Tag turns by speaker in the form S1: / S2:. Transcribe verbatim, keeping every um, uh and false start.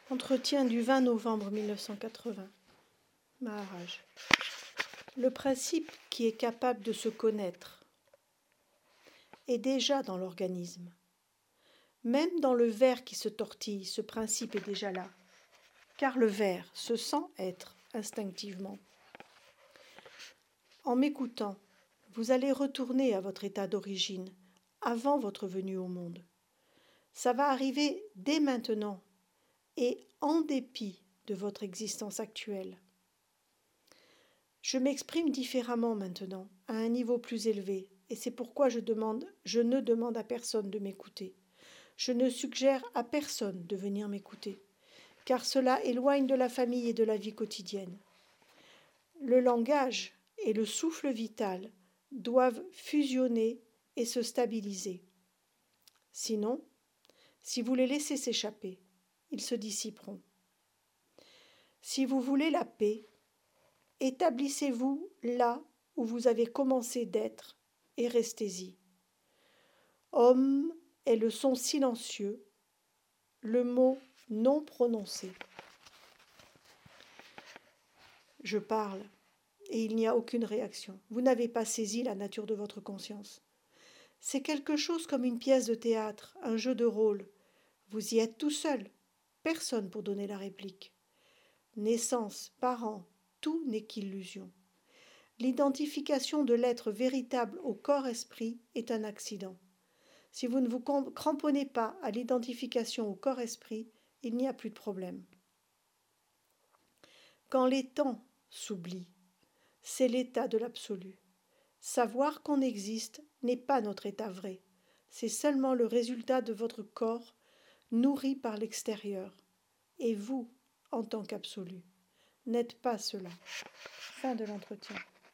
S1: Entretien du vingt novembre mille neuf cent quatre-vingts. Maharaj. Le principe qui est capable de se connaître est déjà dans l'organisme. Même dans le ver qui se tortille, ce principe est déjà là, car le ver se sent être instinctivement. En m'écoutant, vous allez retourner à votre état d'origine, avant votre venue au monde. Ça va arriver dès maintenant et en dépit de votre existence actuelle. Je m'exprime différemment maintenant, à un niveau plus élevé, et c'est pourquoi je demande, je ne demande à personne de m'écouter. Je ne suggère à personne de venir m'écouter, car cela éloigne de la famille et de la vie quotidienne. Le langage et le souffle vital doivent fusionner et se stabiliser. Sinon, si vous les laissez s'échapper, ils se dissiperont. Si vous voulez la paix, établissez-vous là où vous avez commencé d'être et restez-y. Om est le son silencieux, le mot non prononcé. Je parle et il n'y a aucune réaction. Vous n'avez pas saisi la nature de votre conscience. C'est quelque chose comme une pièce de théâtre, un jeu de rôle. Vous y êtes tout seul, personne pour donner la réplique. Naissance, parents, tout n'est qu'illusion. L'identification de l'être véritable au corps-esprit est un accident. Si vous ne vous cramponnez pas à l'identification au corps-esprit, il n'y a plus de problème. Quand les temps s'oublient, c'est l'état de l'absolu. Savoir qu'on existe n'est pas notre état vrai, c'est seulement le résultat de votre corps nourri par l'extérieur. Et vous, en tant qu'absolu, n'êtes pas cela. Fin de l'entretien.